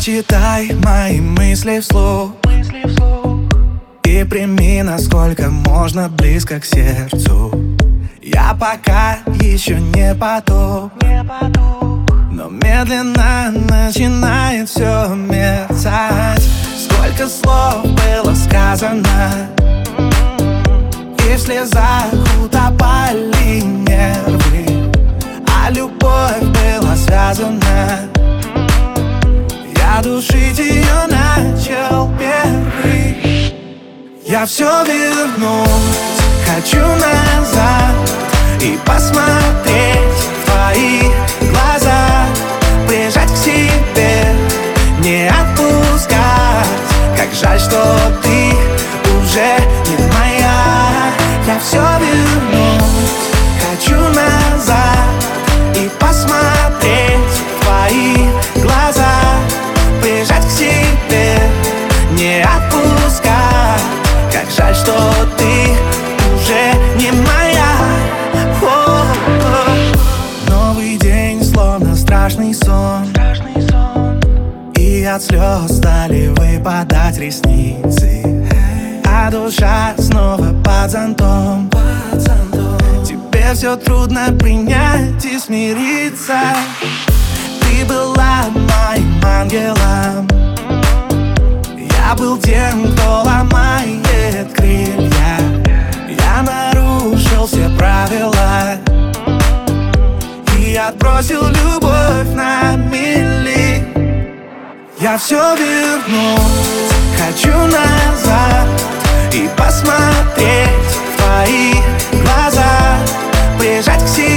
Прочитай мои мысли вслух и прими, насколько можно близко к сердцу. Я пока еще не потух, но медленно начинает все мерцать. Сколько слов было сказано, и в слезах утопали нервы, а любовь была связана. Я душить ее начал первый. Я все вернуть хочу назад и посмотреть в твои глаза, прижать к себе, не отпускать. Как жаль, что ты уже не моя. Я все вернуть хочу назад и посмотреть в твои глаза, прижать к себе, не отпускать. Как жаль, что ты уже не моя. Новый день, словно страшный сон, и от слез стали выпадать ресницы, а душа снова под зонтом. Тебе все трудно принять и смириться. Ты была моим ангелом, я был тем, кто ломает крылья. Я нарушил все правила и отбросил любовь на мили. Я все вернуть хочу назад и посмотреть в твои глаза, прижать к себе,